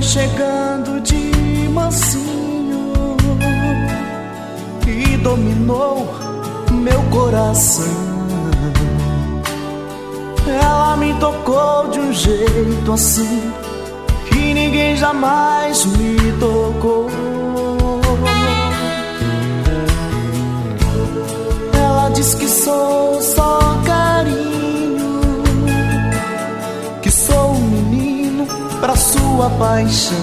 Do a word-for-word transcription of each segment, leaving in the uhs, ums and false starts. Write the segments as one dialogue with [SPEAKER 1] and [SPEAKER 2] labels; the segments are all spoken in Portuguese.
[SPEAKER 1] chegando de mansinho e dominou meu coração. Ela me tocou de um jeito assim que ninguém jamais me tocou. Ela diz que sou só carinho, que sou um menino pra sua paixão,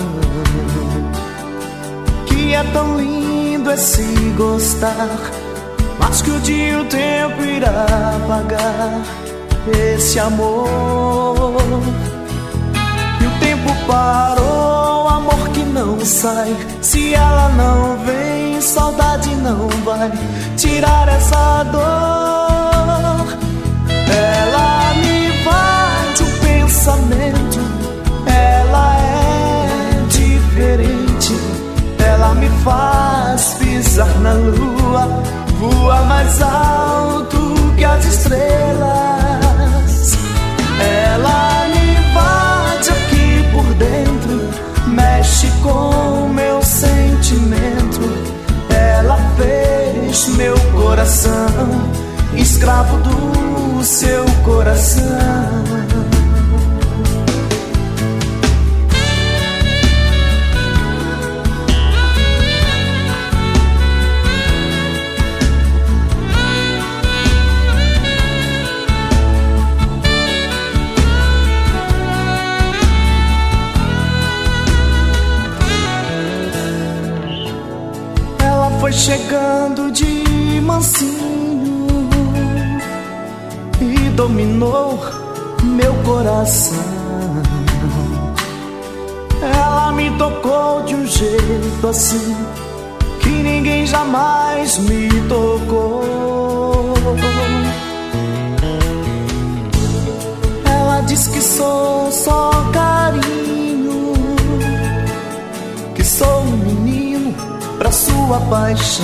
[SPEAKER 1] que é tão lindo esse gostar, mas que o dia e o tempo irá apagar esse amor. E o tempo parou, amor que não sai. Se ela não vem, saudade não vai tirar essa dor. Ela me invade o pensamento, ela é diferente. Ela me faz pisar na lua, voar mais alto que as estrelas. Ela me invade aqui por dentro, mexe com meu sentimento. Ela fez meu coração escravo do seu coração. Foi chegando de mansinho e dominou meu coração. Ela me tocou de um jeito assim que ninguém jamais me tocou. Ela diz que sou só carinho, que sou um menino pra sua paixão,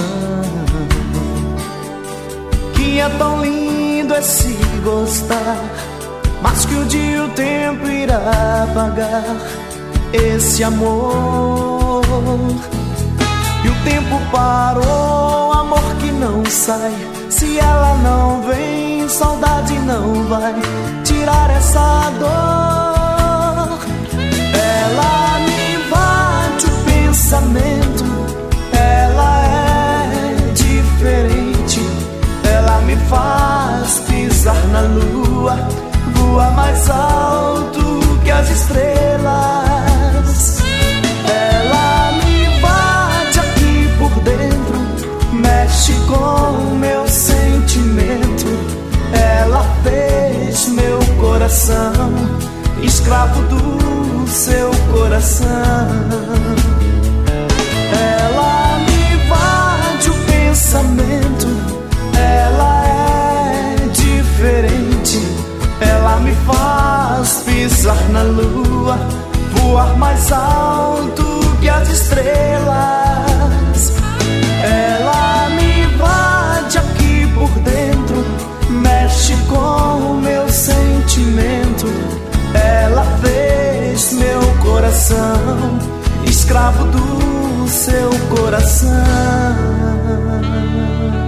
[SPEAKER 1] que é tão lindo esse gostar, mas que o dia e o tempo irá apagar esse amor. E o tempo parou, amor que não sai. Se ela não vem, saudade não vai tirar essa dor. Ela me invade o pensamento, ela é diferente. Ela me faz pisar na lua, voar mais alto que as estrelas. Ela me invade aqui por dentro, mexe com meu sentimento. Ela fez meu coração escravo do seu coração. Ela me invade o pensamento, ela é diferente. Ela me faz pisar na lua, voar mais alto que as estrelas. Ela me invade aqui por dentro, mexe com meu sentimento. Ela fez meu coração escravo do seu coração.